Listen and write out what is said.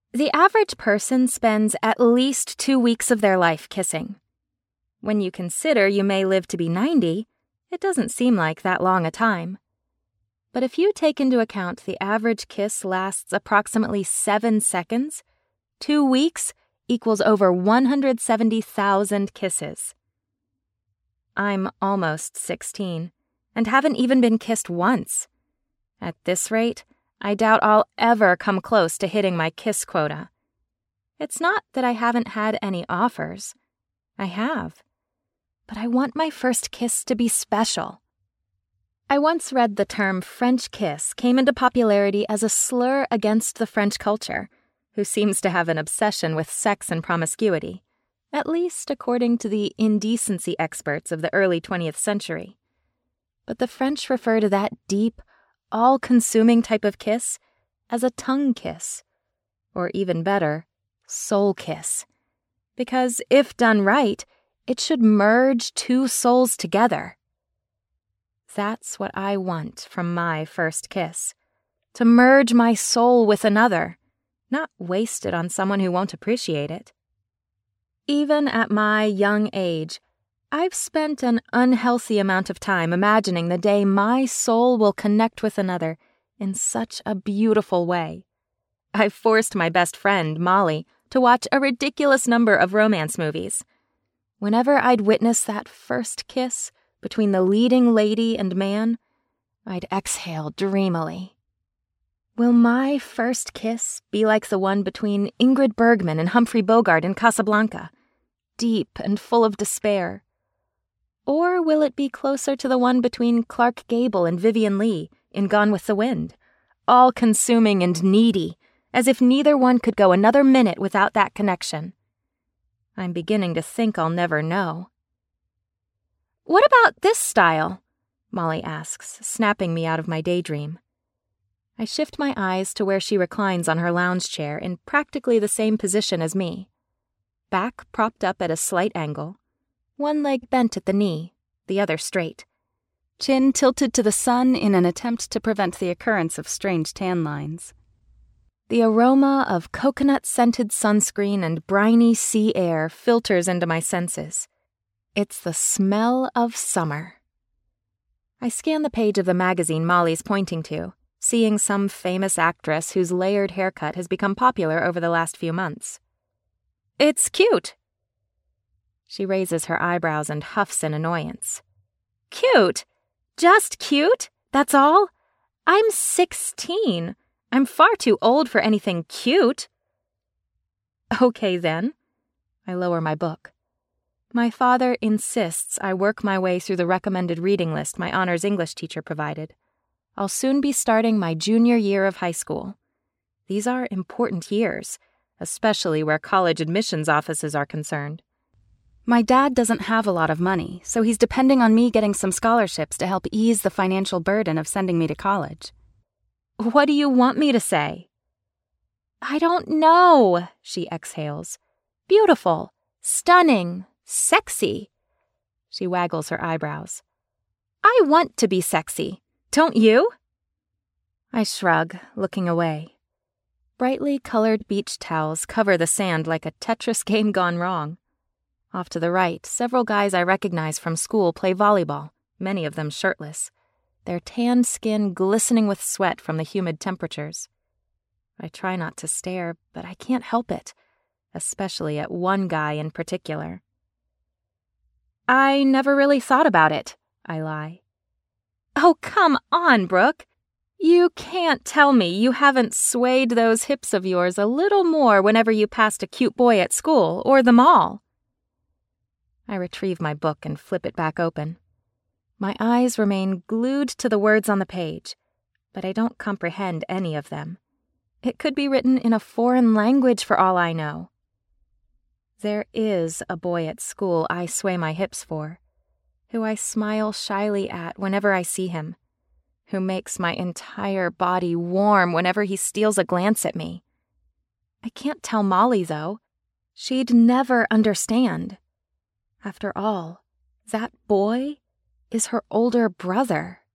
The average person spends at least 2 weeks of their life kissing. When you consider you may live to be 90, it doesn't seem like that long a time. But if you take into account the average kiss lasts approximately 7 seconds, 2 weeks equals over 170,000 kisses. I'm almost 16 and haven't even been kissed once. At this rate, I doubt I'll ever come close to hitting my kiss quota. It's not that I haven't had any offers. I have. But I want my first kiss to be special. I once read the term French kiss came into popularity as a slur against the French culture, who seems to have an obsession with sex and promiscuity, at least according to the indecency experts of the early 20th century. But the French refer to that deep, all-consuming type of kiss as a tongue kiss, or even better, soul kiss, because if done right, it should merge 2 souls together. That's what I want from my first kiss, to merge my soul with another, not waste it on someone who won't appreciate it. Even at my young age, I've spent an unhealthy amount of time imagining the day my soul will connect with another in such a beautiful way. I've forced my best friend, Molly, to watch a ridiculous number of romance movies. Whenever I'd witness that first kiss between the leading lady and man, I'd exhale dreamily. Will my first kiss be like the one between Ingrid Bergman and Humphrey Bogart in Casablanca, deep and full of despair? Or will it be closer to the one between Clark Gable and Vivien Leigh in Gone with the Wind, all-consuming and needy, as if neither one could go another minute without that connection? I'm beginning to think I'll never know. "What about this style?" Molly asks, snapping me out of my daydream. I shift my eyes to where she reclines on her lounge chair in practically the same position as me. Back propped up at a slight angle, one leg bent at the knee, the other straight. Chin tilted to the sun in an attempt to prevent the occurrence of strange tan lines. The aroma of coconut-scented sunscreen and briny sea air filters into my senses. It's the smell of summer. I scan the page of the magazine Molly's pointing to, seeing some famous actress whose layered haircut has become popular over the last few months. "It's cute." She raises her eyebrows and huffs in annoyance. "Cute? Just cute? That's all? I'm 16. I'm far too old for anything cute." "Okay, then." I lower my book. My father insists I work my way through the recommended reading list my honors English teacher provided. I'll soon be starting my junior year of high school. These are important years, especially where college admissions offices are concerned. My dad doesn't have a lot of money, so he's depending on me getting some scholarships to help ease the financial burden of sending me to college. "What do you want me to say?" "I don't know," she exhales. "Beautiful, stunning, sexy." She waggles her eyebrows. "I want to be sexy. Don't you?" I shrug, looking away. Brightly colored beach towels cover the sand like a Tetris game gone wrong. Off to the right, several guys I recognize from school play volleyball, many of them shirtless, their tanned skin glistening with sweat from the humid temperatures. I try not to stare, but I can't help it, especially at one guy in particular. "I never really thought about it," I lie. "Oh, come on, Brooke. You can't tell me you haven't swayed those hips of yours a little more whenever you passed a cute boy at school or the mall." I retrieve my book and flip it back open. My eyes remain glued to the words on the page, but I don't comprehend any of them. It could be written in a foreign language for all I know. There is a boy at school I sway my hips for, who I smile shyly at whenever I see him, who makes my entire body warm whenever he steals a glance at me. I can't tell Molly, though. She'd never understand. After all, that boy is her older brother.